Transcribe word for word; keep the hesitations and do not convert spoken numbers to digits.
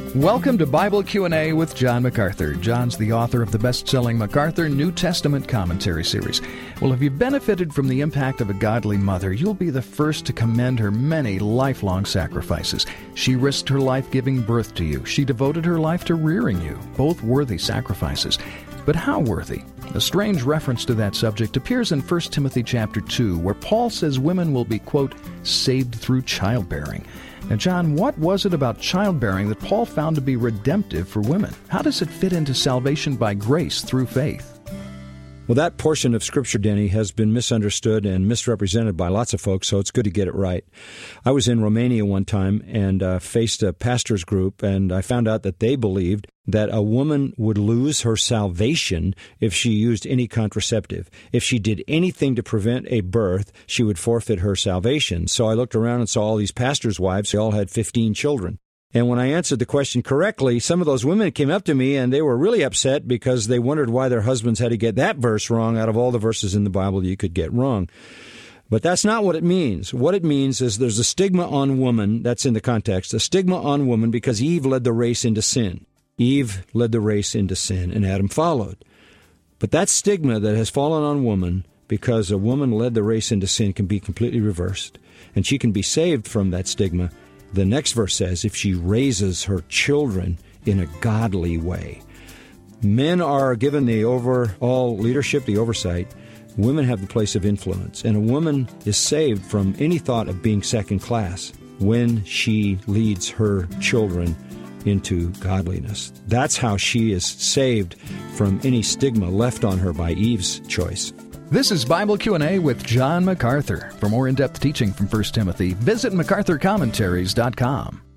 Welcome to Bible Q and A with John MacArthur. John's the author of the best-selling MacArthur New Testament Commentary series. Well, if you've benefited from the impact of a godly mother, you'll be the first to commend her many lifelong sacrifices. She risked her life giving birth to you. She devoted her life to rearing you, both worthy sacrifices. But how worthy? A strange reference to that subject appears in First Timothy chapter two, where Paul says women will be, quote, saved through childbearing. Now, John, what was it about childbearing that Paul found to be redemptive for women? How does it fit into salvation by grace through faith? Well, that portion of Scripture, Denny, has been misunderstood and misrepresented by lots of folks, so it's good to get it right. I was in Romania one time and uh, faced a pastor's group, and I found out that they believed that a woman would lose her salvation if she used any contraceptive. If she did anything to prevent a birth, she would forfeit her salvation. So I looked around and saw all these pastors' wives. They all had fifteen children. And when I answered the question correctly, some of those women came up to me and they were really upset because they wondered why their husbands had to get that verse wrong out of all the verses in the Bible you could get wrong. But that's not what it means. What it means is there's a stigma on woman, that's in the context, a stigma on woman because Eve led the race into sin. Eve led the race into sin and Adam followed. But that stigma that has fallen on woman because a woman led the race into sin can be completely reversed. And she can be saved from that stigma. The next verse says, if she raises her children in a godly way. Men are given the overall leadership, the oversight. Women have the place of influence. And a woman is saved from any thought of being second class when she leads her children into godliness. That's how she is saved from any stigma left on her by Eve's choice. This is Bible Q and A with John MacArthur. For more in-depth teaching from First Timothy, visit macarthur commentaries dot com.